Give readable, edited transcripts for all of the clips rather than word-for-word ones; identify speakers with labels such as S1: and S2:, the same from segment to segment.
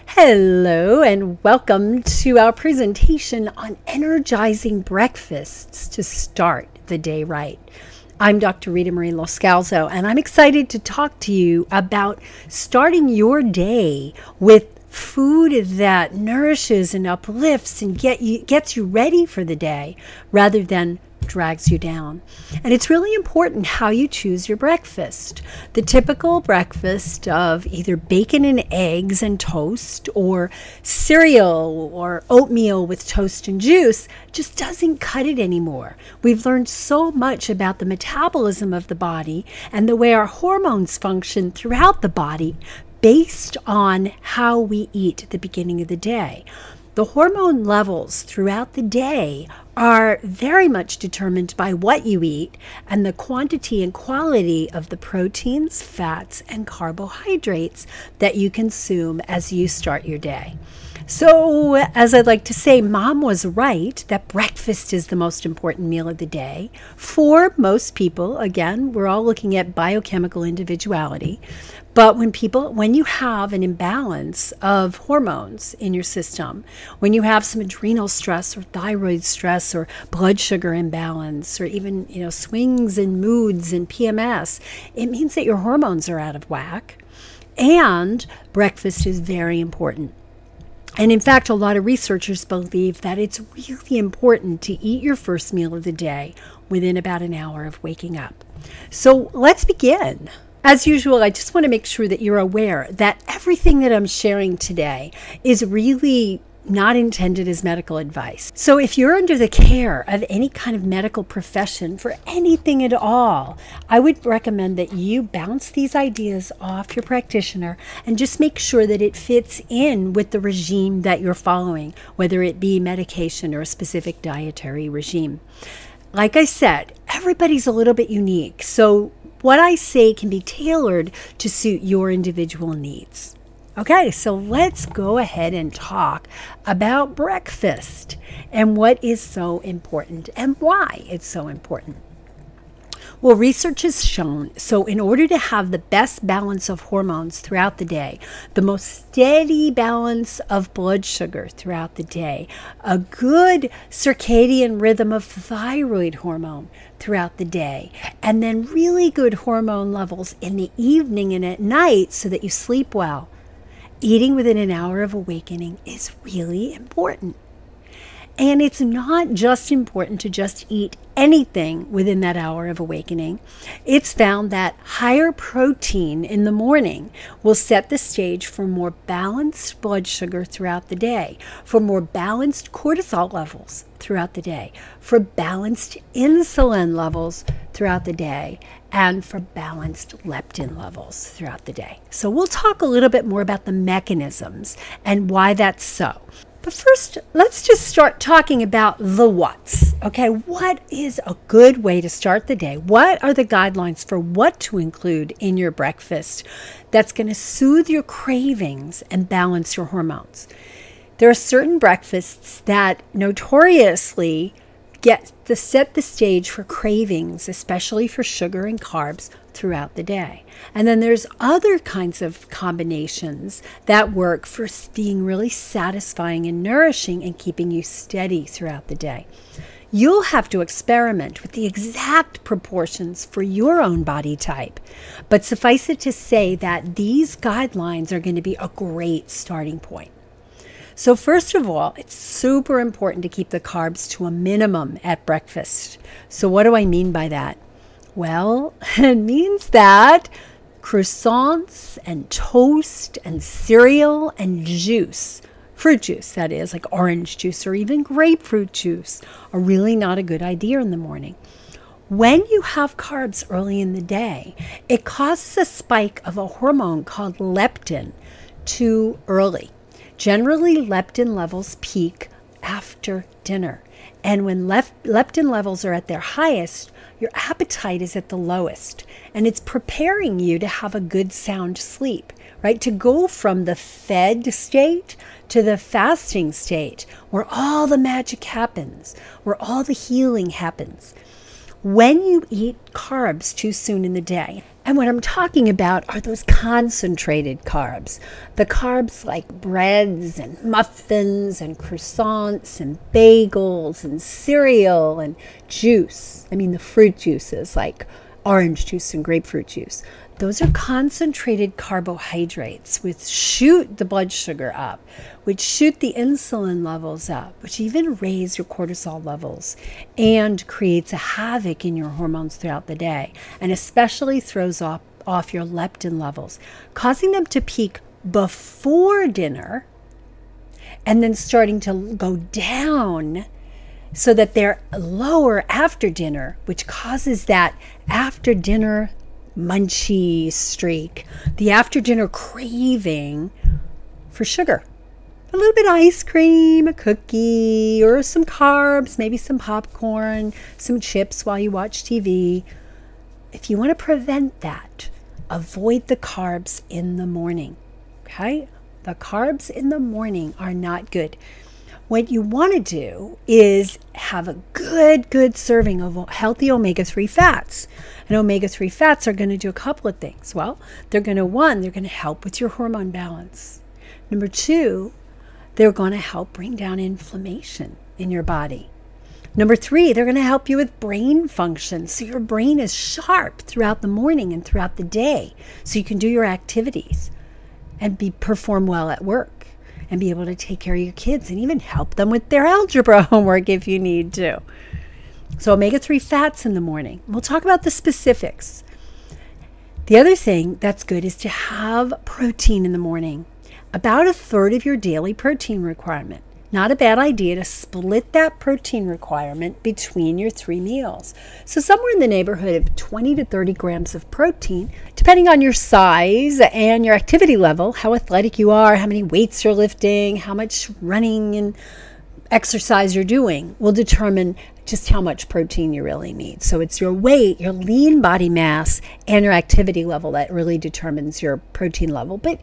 S1: Hello and welcome to our presentation on energizing breakfasts to start the day right. I'm Dr. Rita Marie Loscalzo, and I'm excited to talk to you about starting your day with food that nourishes and uplifts and gets you ready for the day rather than drags you down. And it's really important how you choose your breakfast. The typical breakfast of either bacon and eggs and toast or cereal or oatmeal with toast and juice just doesn't cut it anymore. We've learned so much about the metabolism of the body and the way our hormones function throughout the body based on how we eat at the beginning of the day. The hormone levels throughout the day are very much determined by what you eat and the quantity and quality of the proteins, fats, and carbohydrates that you consume as you start your day. So, as I'd like to say, Mom was right that breakfast is the most important meal of the day. For most people, again, we're all looking at biochemical individuality. But when you have an imbalance of hormones in your system, when you have some adrenal stress or thyroid stress or blood sugar imbalance or even, swings in moods and PMS, it means that your hormones are out of whack. And breakfast is very important. And in fact, a lot of researchers believe that it's really important to eat your first meal of the day within about an hour of waking up. So let's begin. As usual, I just want to make sure that you're aware that everything that I'm sharing today is really not intended as medical advice. So if you're under the care of any kind of medical profession for anything at all, I would recommend that you bounce these ideas off your practitioner and just make sure that it fits in with the regime that you're following, whether it be medication or a specific dietary regime. Like I said, everybody's a little bit unique, so what I say can be tailored to suit your individual needs. Okay, so let's go ahead and talk about breakfast and what is so important and why it's so important. Well, research has shown, so in order to have the best balance of hormones throughout the day, the most steady balance of blood sugar throughout the day, a good circadian rhythm of thyroid hormone throughout the day, and then really good hormone levels in the evening and at night so that you sleep well, eating within an hour of awakening is really important. And it's not just important to just eat anything within that hour of awakening. It's found that higher protein in the morning will set the stage for more balanced blood sugar throughout the day, for more balanced cortisol levels throughout the day, for balanced insulin levels throughout the day, and for balanced leptin levels throughout the day. So we'll talk a little bit more about the mechanisms and why that's so. But first, let's just start talking about the what's. Okay, what is a good way to start the day? What are the guidelines for what to include in your breakfast that's going to soothe your cravings and balance your hormones? There are certain breakfasts that notoriously set the stage for cravings, especially for sugar and carbs throughout the day. And then there's other kinds of combinations that work for being really satisfying and nourishing and keeping you steady throughout the day. You'll have to experiment with the exact proportions for your own body type, but suffice it to say that these guidelines are going to be a great starting point. So first of all, it's super important to keep the carbs to a minimum at breakfast. So what do I mean by that? Well, it means that croissants and toast and cereal and juice, fruit juice that is, like orange juice or even grapefruit juice, are really not a good idea in the morning. When you have carbs early in the day, it causes a spike of a hormone called leptin too early. Generally, leptin levels peak after dinner. And when leptin levels are at their highest, your appetite is at the lowest. And it's preparing you to have a good sound sleep, right? To go from the fed state to the fasting state, where all the magic happens, where all the healing happens. when you eat carbs too soon in the day. And what I'm talking about are those concentrated carbs. The carbs like breads and muffins and croissants and bagels and cereal and juice. I mean the fruit juices like orange juice and grapefruit juice. Those are concentrated carbohydrates which shoot the blood sugar up, which shoot the insulin levels up, which even raise your cortisol levels and creates a havoc in your hormones throughout the day, and especially throws off your leptin levels, causing them to peak before dinner and then starting to go down so that they're lower after dinner, which causes that after dinner munchy streak, the after dinner craving for sugar. A little bit of ice cream, a cookie, or some carbs, maybe some popcorn, some chips while you watch TV. If you want to prevent that, avoid the carbs in the morning. Okay? The carbs in the morning are not good. What you want to do is have a good serving of healthy omega-3 fats. And omega-3 fats are going to do a couple of things. Well, they're going to help with your hormone balance. Number 2, they're going to help bring down inflammation in your body. Number 3, they're going to help you with brain function. So your brain is sharp throughout the morning and throughout the day. So you can do your activities and perform well at work and be able to take care of your kids and even help them with their algebra homework if you need to. So omega-3 fats in the morning. We'll talk about the specifics. The other thing that's good is to have protein in the morning. About a third of your daily protein requirement. Not a bad idea to split that protein requirement between your 3 meals. So somewhere in the neighborhood of 20 to 30 grams of protein, depending on your size and your activity level, how athletic you are, how many weights you're lifting, how much running and exercise you're doing, will determine just how much protein you really need. So it's your weight, your lean body mass, and your activity level that really determines your protein level. But,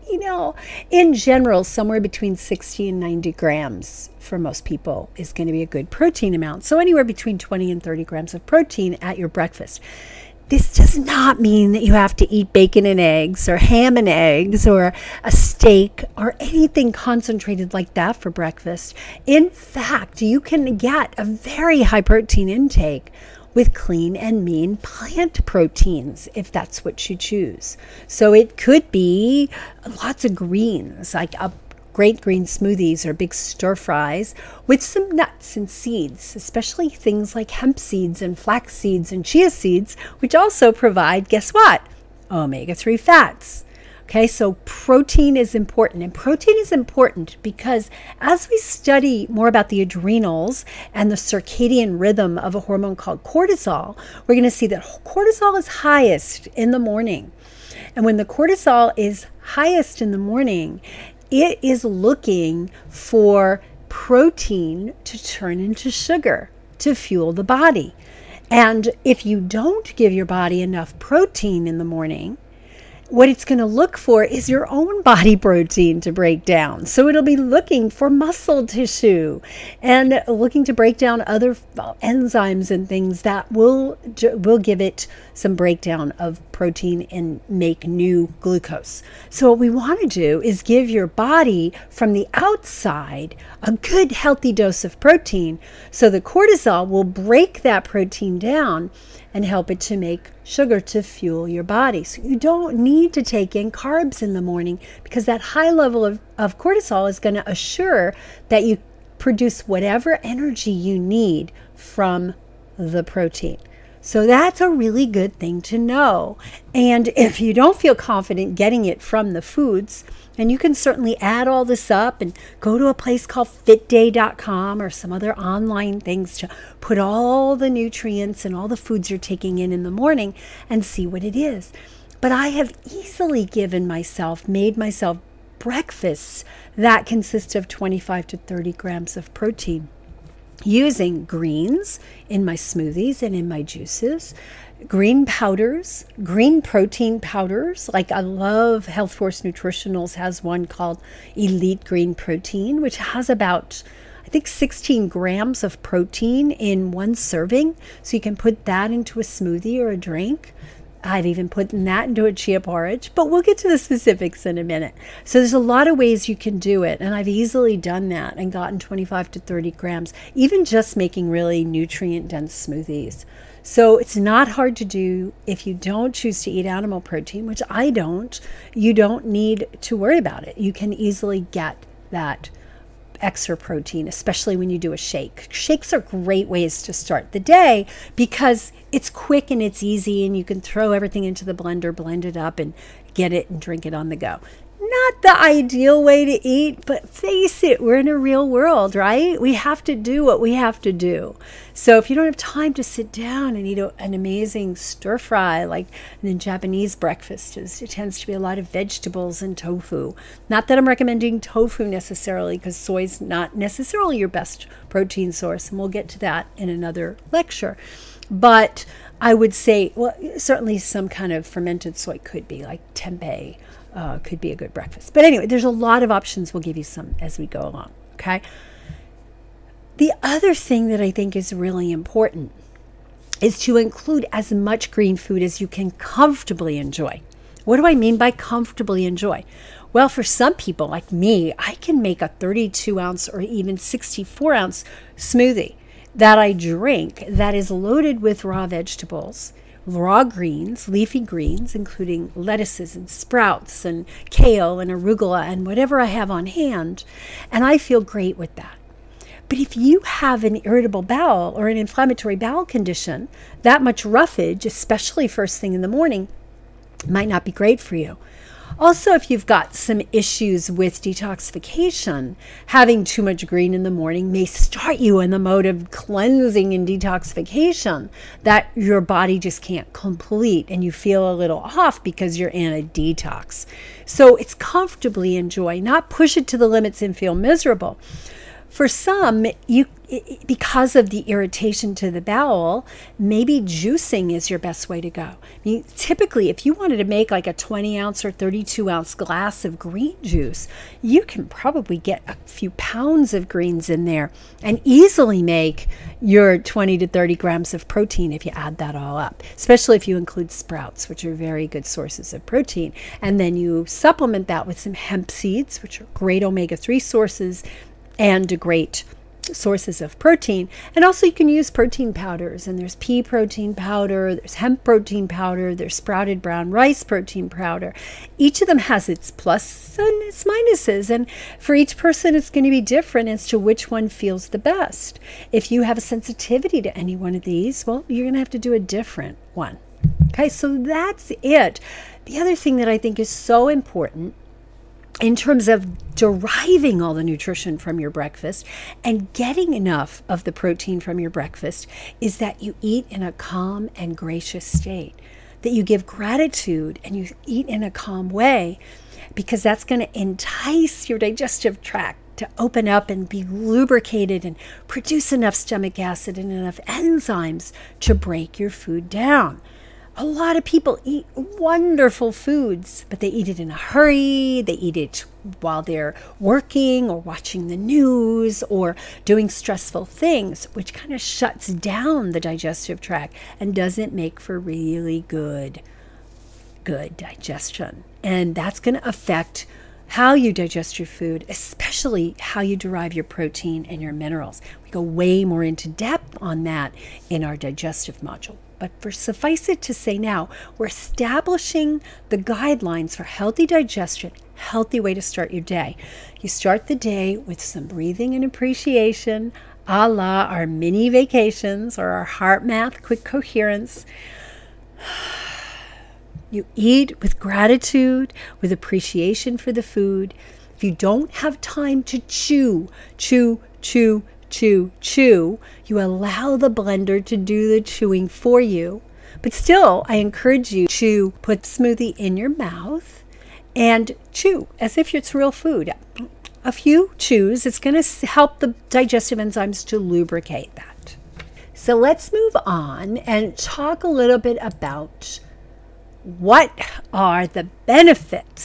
S1: in general, somewhere between 60 and 90 grams for most people is going to be a good protein amount. So anywhere between 20 and 30 grams of protein at your breakfast. This does not mean that you have to eat bacon and eggs or ham and eggs or a steak or anything concentrated like that for breakfast. In fact, you can get a very high protein intake with clean and mean plant proteins if that's what you choose. So it could be lots of greens, like great green smoothies or big stir fries with some nuts and seeds, especially things like hemp seeds and flax seeds and chia seeds, which also provide, guess what? Omega-3 fats. Okay, so protein is important. And protein is important because as we study more about the adrenals and the circadian rhythm of a hormone called cortisol, we're going to see that cortisol is highest in the morning. And when the cortisol is highest in the morning, it is looking for protein to turn into sugar to fuel the body. And if you don't give your body enough protein in the morning, what it's going to look for is your own body protein to break down. So it'll be looking for muscle tissue and looking to break down other enzymes and things that will give it some breakdown of protein and make new glucose. So what we want to do is give your body from the outside a good healthy dose of protein so the cortisol will break that protein down and help it to make sugar to fuel your body. So you don't need to take in carbs in the morning because that high level of cortisol is going to assure that you produce whatever energy you need from the protein. So that's a really good thing to know. And if you don't feel confident getting it from the foods, and you can certainly add all this up and go to a place called fitday.com or some other online things to put all the nutrients and all the foods you're taking in the morning and see what it is. But I have easily made myself breakfasts that consist of 25 to 30 grams of protein, using greens in my smoothies and in my juices, green powders, green protein powders. Like I love Health Force Nutritionals has one called Elite Green Protein, which has about, I I think 16 grams of protein in one serving. So you can put that into a smoothie or a drink. I've even put that into a chia porridge, but we'll get to the specifics in a minute. So there's a lot of ways you can do it, and I've easily done that and gotten 25 to 30 grams, even just making really nutrient-dense smoothies. So it's not hard to do. If you don't choose to eat animal protein, which I don't, you don't need to worry about it. You can easily get that extra protein, especially when you do a shake. Shakes are great ways to start the day because it's quick and it's easy, and you can throw everything into the blender, blend it up, and get it and drink it on the go. Not the ideal way to eat, but face it, we're in a real world, right? We have to do what we have to do. So if you don't have time to sit down and eat an amazing stir fry, like in Japanese breakfast, it tends to be a lot of vegetables and tofu. Not that I'm recommending tofu necessarily, because soy's not necessarily your best protein source, and we'll get to that in another lecture. But I would say, well, certainly some kind of fermented soy could be, like tempeh. Could be a good breakfast. But anyway, there's a lot of options. We'll give you some as we go along, okay? The other thing that I think is really important is to include as much green food as you can comfortably enjoy. What do I mean by comfortably enjoy? Well, for some people like me, I can make a 32-ounce or even 64-ounce smoothie that I drink that is loaded with raw vegetables, raw greens, leafy greens, including lettuces and sprouts and kale and arugula and whatever I have on hand, and I feel great with that. But if you have an irritable bowel or an inflammatory bowel condition, that much roughage, especially first thing in the morning, might not be great for you. Also, if you've got some issues with detoxification, having too much green in the morning may start you in the mode of cleansing and detoxification that your body just can't complete, and you feel a little off because you're in a detox. So it's comfortably enjoy, not push it to the limits and feel miserable. For some, because of the irritation to the bowel, maybe juicing is your best way to go. I mean, typically, if you wanted to make like a 20-ounce or 32-ounce glass of green juice, you can probably get a few pounds of greens in there and easily make your 20 to 30 grams of protein if you add that all up, especially if you include sprouts, which are very good sources of protein. And then you supplement that with some hemp seeds, which are great omega-3 sources and great sources of protein. And also you can use protein powders, and there's pea protein powder, there's hemp protein powder, there's sprouted brown rice protein powder. Each of them has its plus and its minuses, and for each person it's going to be different as to which one feels the best. If you have a sensitivity to any one of these, well, you're going to have to do a different one. Okay, so that's it. The other thing that I think is so important in terms of deriving all the nutrition from your breakfast and getting enough of the protein from your breakfast is that you eat in a calm and gracious state, that you give gratitude and you eat in a calm way, because that's going to entice your digestive tract to open up and be lubricated and produce enough stomach acid and enough enzymes to break your food down. A lot of people eat wonderful foods, but they eat it in a hurry. They eat it while they're working or watching the news or doing stressful things, which kind of shuts down the digestive tract and doesn't make for really good digestion. And that's going to affect how you digest your food, especially how you derive your protein and your minerals. We go way more into depth on that in our digestive module. But suffice it to say now, we're establishing the guidelines for healthy digestion, healthy way to start your day. You start the day with some breathing and appreciation, a la our mini vacations or our heart math, quick coherence. You eat with gratitude, with appreciation for the food. If you don't have time to chew, you allow the blender to do the chewing for you. But still, I encourage you to put smoothie in your mouth and chew as if it's real food. A few chews, it's going to help the digestive enzymes to lubricate that. So let's move on and talk a little bit about what are the benefits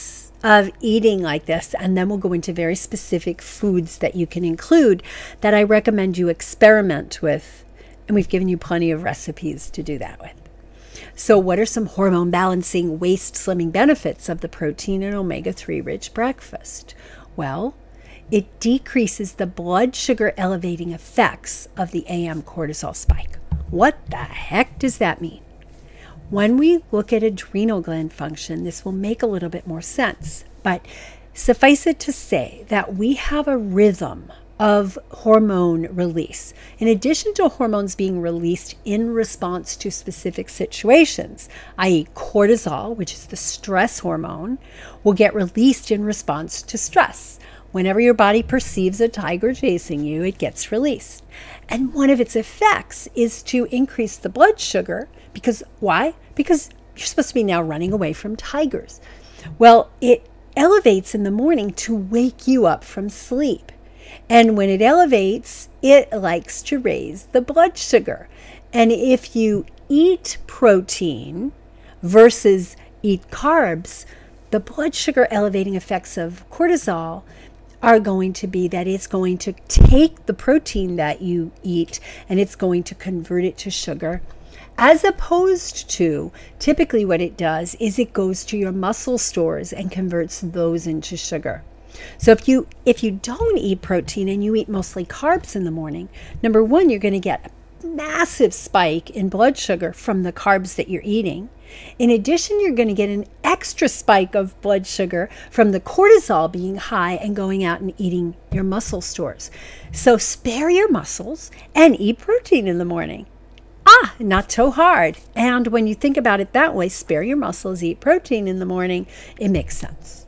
S1: of eating like this, and then we'll go into very specific foods that you can include that I recommend you experiment with. And we've given you plenty of recipes to do that with. So what are some hormone balancing, waist slimming benefits of the protein and omega-3 rich breakfast? Well, it decreases the blood sugar elevating effects of the AM cortisol spike. What the heck does that mean? When we look at adrenal gland function, this will make a little bit more sense. But suffice it to say that we have a rhythm of hormone release. In addition to hormones being released in response to specific situations, i.e. cortisol, which is the stress hormone, will get released in response to stress. Whenever your body perceives a tiger chasing you, it gets released. And one of its effects is to increase the blood sugar. Because why? Because you're supposed to be now running away from tigers. Well, it elevates in the morning to wake you up from sleep. And when it elevates, it likes to raise the blood sugar. And if you eat protein versus eat carbs, the blood sugar elevating effects of cortisol are going to be that it's going to take the protein that you eat and it's going to convert it to sugar, as opposed to typically what it does is it goes to your muscle stores and converts those into sugar. So if you don't eat protein and you eat mostly carbs in the morning, number one, you're going to get a massive spike in blood sugar from the carbs that you're eating. In addition, you're going to get an extra spike of blood sugar from the cortisol being high and going out and eating your muscle stores. So spare your muscles and eat protein in the morning. Not so hard. And when you think about it that way, spare your muscles, eat protein in the morning, it makes sense.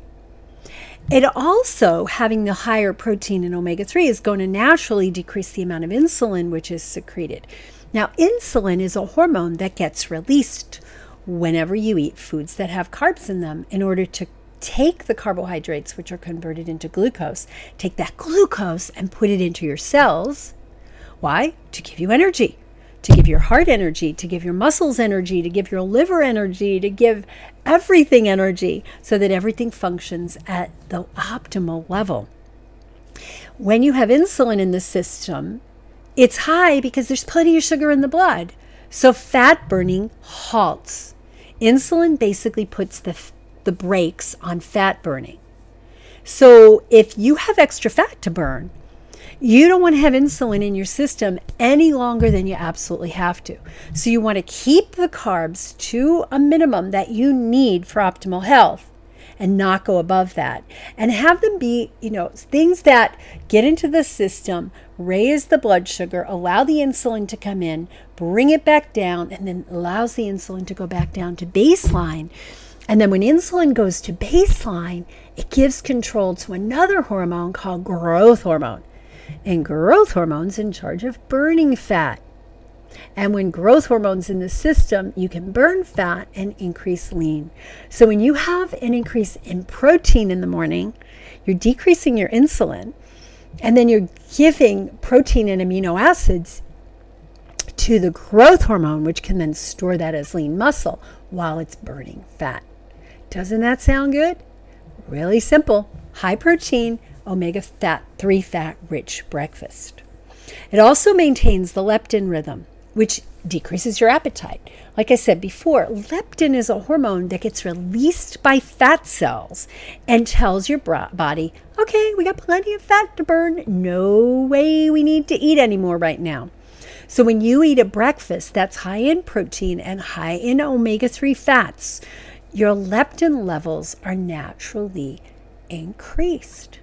S1: It also, having the higher protein in omega-3, is going to naturally decrease the amount of insulin which is secreted. Now, insulin is a hormone that gets released whenever you eat foods that have carbs in them in order to take the carbohydrates, which are converted into glucose, take that glucose and put it into your cells. Why? To give you energy. To give your heart energy, to give your muscles energy, to give your liver energy, to give everything energy so that everything functions at the optimal level. When you have insulin in the system, it's high because there's plenty of sugar in the blood. So fat burning halts. Insulin basically puts the brakes on fat burning. So if you have extra fat to burn, you don't want to have insulin in your system any longer than you absolutely have to. So you want to keep the carbs to a minimum that you need for optimal health and not go above that. And have them be, things that get into the system, raise the blood sugar, allow the insulin to come in, bring it back down, and then allows the insulin to go back down to baseline. And then when insulin goes to baseline, it gives control to another hormone called growth hormone. And growth hormone's in charge of burning fat. And when growth hormone's in the system, you can burn fat and increase lean. So when you have an increase in protein in the morning, you're decreasing your insulin, and then you're giving protein and amino acids to the growth hormone, which can then store that as lean muscle while it's burning fat. Doesn't that sound good? Really simple. High protein, omega-3 fat rich breakfast. It also maintains the leptin rhythm, which decreases your appetite. Like I said before, leptin is a hormone that gets released by fat cells and tells your body, okay, we got plenty of fat to burn. No way we need to eat anymore right now. So when you eat a breakfast that's high in protein and high in omega-3 fats, your leptin levels are naturally increased.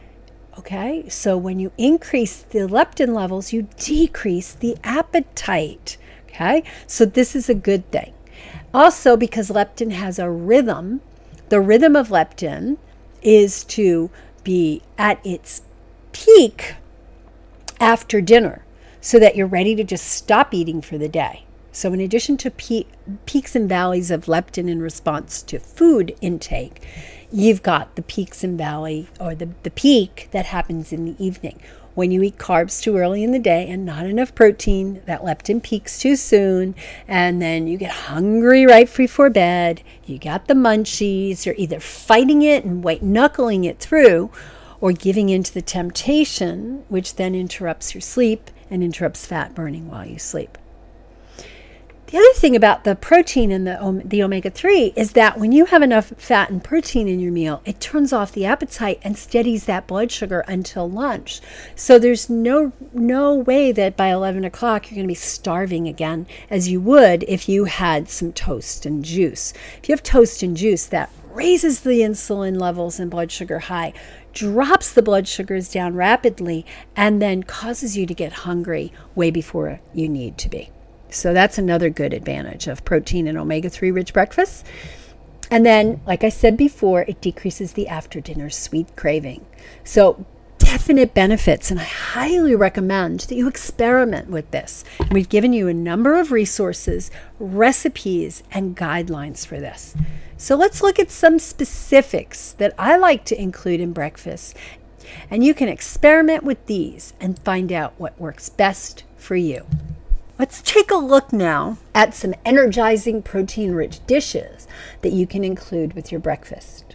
S1: Okay, so when you increase the leptin levels, you decrease the appetite. Okay, so this is a good thing. Also, because leptin has a rhythm, the rhythm of leptin is to be at its peak after dinner so that you're ready to just stop eating for the day. So in addition to peaks and valleys of leptin in response to food intake, you've got the peaks and valley, or the peak that happens in the evening. when you eat carbs too early in the day and not enough protein, that leptin peaks too soon, and then you get hungry right before bed, you got the munchies, you're either fighting it and white knuckling it through, or giving into the temptation, which then interrupts your sleep and interrupts fat burning while you sleep. The other thing about the protein and the omega-3 is that when you have enough fat and protein in your meal, it turns off the appetite and steadies that blood sugar until lunch. So there's no way that by 11 o'clock you're going to be starving again as you would if you had some toast and juice. If you have toast and juice, that raises the insulin levels and blood sugar high, drops the blood sugars down rapidly, and then causes you to get hungry way before you need to be. So that's another good advantage of protein and omega-3 rich breakfast. And then, like I said before, it decreases the after dinner sweet craving. So definite benefits, and I highly recommend that you experiment with this. And we've given you a number of resources, recipes, and guidelines for this. So let's look at some specifics that I like to include in breakfast. And you can experiment with these and find out what works best for you. Let's take a look now at some energizing protein-rich dishes that you can include with your breakfast.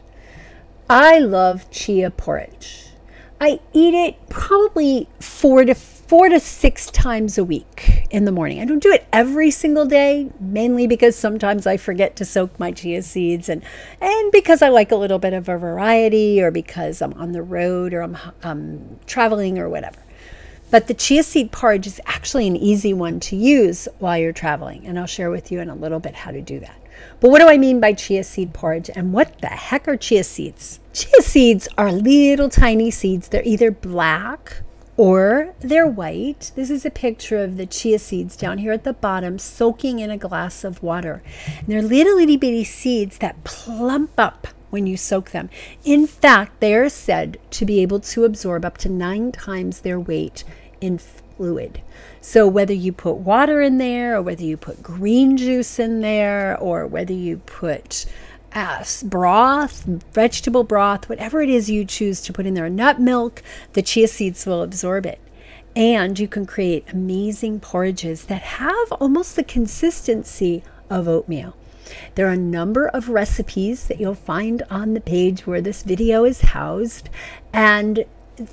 S1: I love chia porridge. I eat it probably four to six times a week in the morning. I don't do it every single day, mainly because sometimes I forget to soak my chia seeds and because I like a little bit of a variety, or because I'm on the road, or I'm traveling or whatever. But the chia seed porridge is actually an easy one to use while you're traveling, and I'll share with you in a little bit how to do that. But what do I mean by chia seed porridge, and what the heck are chia seeds? Chia seeds are little tiny seeds. They're either black or they're white. This is a picture of the chia seeds down here at the bottom, soaking in a glass of water. And they're little itty bitty seeds that plump up when you soak them. In fact, they are said to be able to absorb up to 9 times their weight in fluid. So whether you put water in there, or whether you put green juice in there, or whether you put broth, vegetable broth, whatever it is you choose to put in there, nut milk, the chia seeds will absorb it. And you can create amazing porridges that have almost the consistency of oatmeal. There are a number of recipes that you'll find on the page where this video is housed, and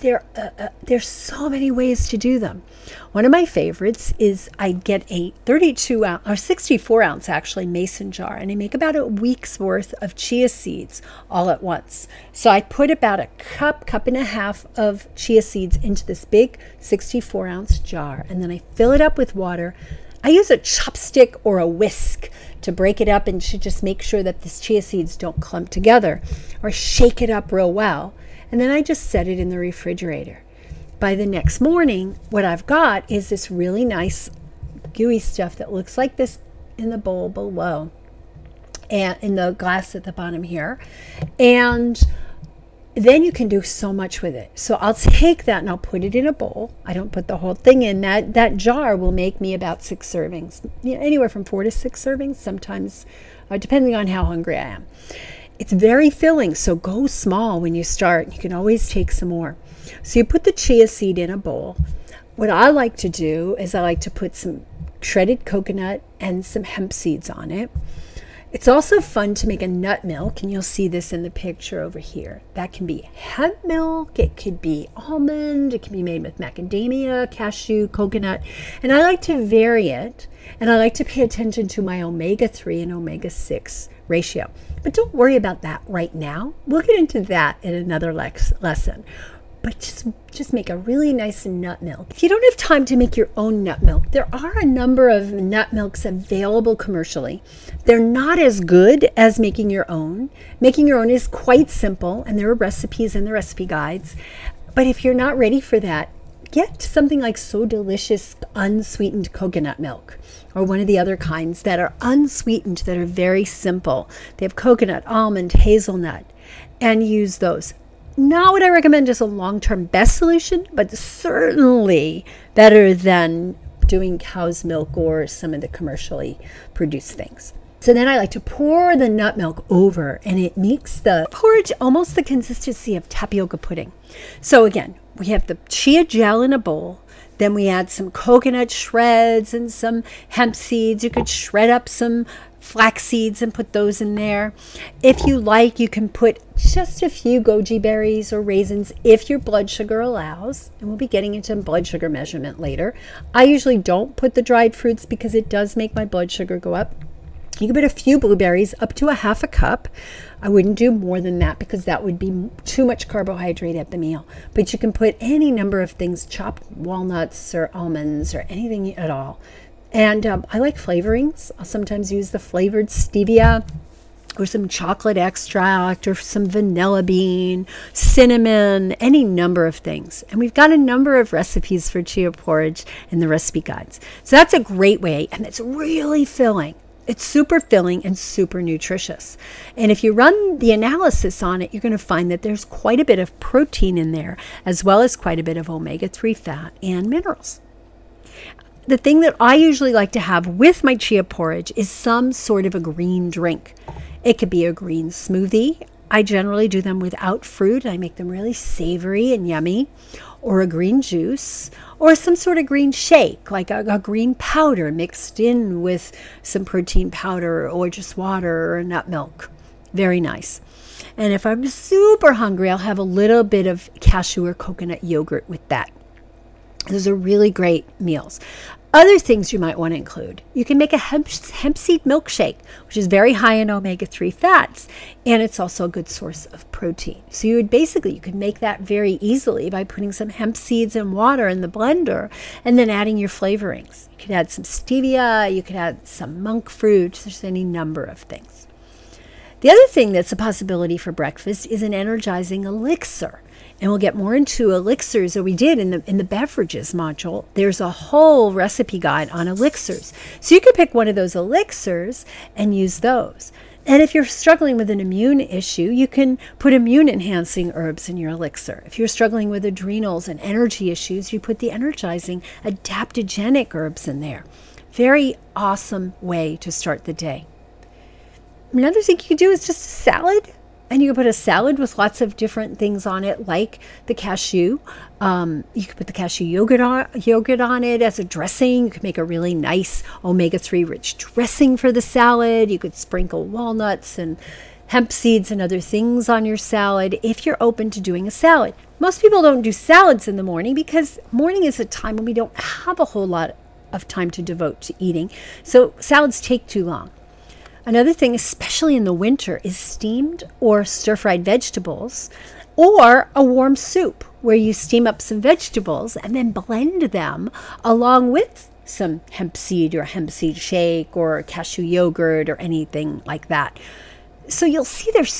S1: there's so many ways to do them. One of my favorites is I get a 32 ounce or 64 ounce actually mason jar, and I make about a week's worth of chia seeds all at once. So I put about a cup and a half of chia seeds into this big 64 ounce jar, and then I fill it up with water. I use a chopstick or a whisk to break it up and to just make sure that these chia seeds don't clump together, or shake it up real well. And then I just set it in the refrigerator. By the next morning, what I've got is this really nice gooey stuff that looks like this in the bowl below, and in the glass at the bottom here. And then you can do so much with it. So I'll take that and I'll put it in a bowl. I don't put the whole thing in. That jar will make me about 6 servings, anywhere from 4 to 6 servings, sometimes, depending on how hungry I am. It's very filling, so go small when you start. You can always take some more. So you put the chia seed in a bowl. What I like to do is I like to put some shredded coconut and some hemp seeds on it. It's also fun to make a nut milk, and you'll see this in the picture over here. That can be hemp milk, it could be almond, it can be made with macadamia, cashew, coconut, and I like to vary it, and I like to pay attention to my omega-3 and omega-6 ratio. But don't worry about that right now. We'll get into that in another lesson. But just make a really nice nut milk. If you don't have time to make your own nut milk, there are a number of nut milks available commercially. They're not as good as making your own. Making your own is quite simple, and there are recipes in the recipe guides. But if you're not ready for that, get something like So Delicious unsweetened coconut milk, or one of the other kinds that are unsweetened, that are very simple. They have coconut, almond, hazelnut, and use those. Not what I recommend as a long-term best solution, but certainly better than doing cow's milk or some of the commercially produced things. So then I like to pour the nut milk over, and it makes the porridge almost the consistency of tapioca pudding. So again, we have the chia gel in a bowl. Then we add some coconut shreds and some hemp seeds. You could shred up some flax seeds and put those in there. If you like, you can put just a few goji berries or raisins if your blood sugar allows. And we'll be getting into blood sugar measurement later. I usually don't put the dried fruits because it does make my blood sugar go up. You can put a few blueberries, up to a half a cup. I wouldn't do more than that because that would be too much carbohydrate at the meal. But you can put any number of things, chopped walnuts or almonds or anything at all. And I like flavorings. I'll sometimes use the flavored stevia or some chocolate extract or some vanilla bean, cinnamon, any number of things. And we've got a number of recipes for chia porridge in the recipe guides. So that's a great way, and it's really filling. It's super filling and super nutritious. And if you run the analysis on it, you're going to find that there's quite a bit of protein in there, as well as quite a bit of omega-3 fat and minerals. The thing that I usually like to have with my chia porridge is some sort of a green drink. It could be a green smoothie. I generally do them without fruit. I make them really savory and yummy. Or a green juice, or some sort of green shake, like a green powder mixed in with some protein powder or just water or nut milk. Very nice. And if I'm super hungry, I'll have a little bit of cashew or coconut yogurt with that. Those are really great meals. Other things you might want to include. You can make a hemp seed milkshake, which is very high in omega-3 fats, and it's also a good source of protein. So you could make that very easily by putting some hemp seeds and water in the blender and then adding your flavorings. You could add some stevia, you could add some monk fruit, there's any number of things. The other thing that's a possibility for breakfast is an energizing elixir. And we'll get more into elixirs that we did in the beverages module. There's a whole recipe guide on elixirs. So you could pick one of those elixirs and use those. And if you're struggling with an immune issue, you can put immune-enhancing herbs in your elixir. If you're struggling with adrenals and energy issues, you put the energizing, adaptogenic herbs in there. Very awesome way to start the day. Another thing you could do is just a salad. And you can put a salad with lots of different things on it, like the cashew. You could put the cashew yogurt on it as a dressing. You could make a really nice omega-3 rich dressing for the salad. You could sprinkle walnuts and hemp seeds and other things on your salad if you're open to doing a salad. Most people don't do salads in the morning because morning is a time when we don't have a whole lot of time to devote to eating. So salads take too long. Another thing, especially in the winter, is steamed or stir-fried vegetables or a warm soup where you steam up some vegetables and then blend them along with some hemp seed or hemp seed shake or cashew yogurt or anything like that. So you'll see there's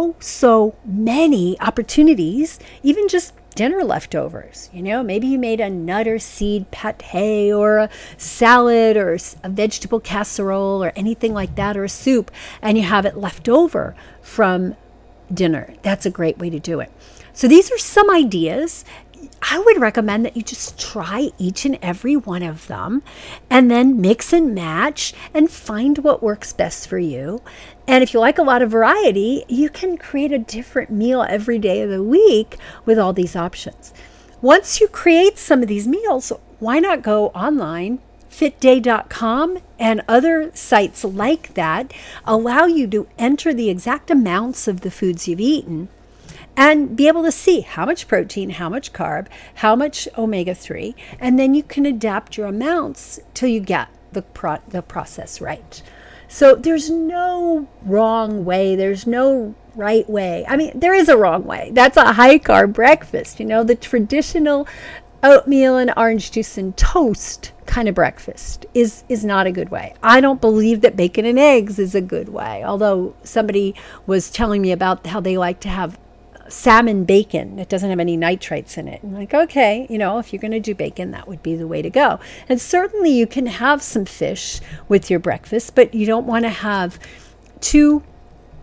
S1: so many opportunities, even just dinner leftovers. Maybe you made a nut or seed pate or a salad or a vegetable casserole or anything like that, or a soup, and you have it left over from dinner. That's a great way to do it. So these are some ideas. I would recommend that you just try each and every one of them and then mix and match and find what works best for you. And if you like a lot of variety, you can create a different meal every day of the week with all these options. Once you create some of these meals, why not go online? Fitday.com and other sites like that allow you to enter the exact amounts of the foods you've eaten and be able to see how much protein, how much carb, how much omega-3, and then you can adapt your amounts till you get the process right. So there's no wrong way. There's no right way. I mean, there is a wrong way. That's a high-carb breakfast. The traditional oatmeal and orange juice and toast kind of breakfast is not a good way. I don't believe that bacon and eggs is a good way, although somebody was telling me about how they like to have salmon bacon. It doesn't have any nitrates in it. I'm like, okay, if you're going to do bacon, that would be the way to go. And certainly you can have some fish with your breakfast, but you don't want to have too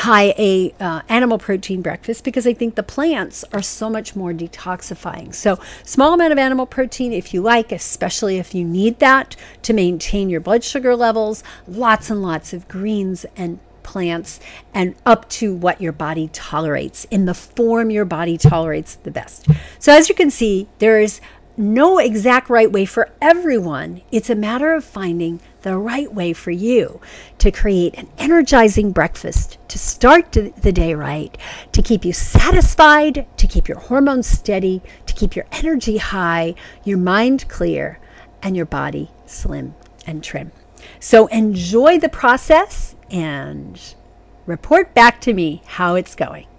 S1: high animal protein breakfast because I think the plants are so much more detoxifying. So small amount of animal protein if you like, especially if you need that to maintain your blood sugar levels. Lots and lots of greens and plants, and up to what your body tolerates in the form your body tolerates the best. So as you can see, there is no exact right way for everyone. It's a matter of finding the right way for you to create an energizing breakfast to start the day right, to keep you satisfied, to keep your hormones steady, to keep your energy high, your mind clear, and your body slim and trim. So enjoy the process and report back to me how it's going.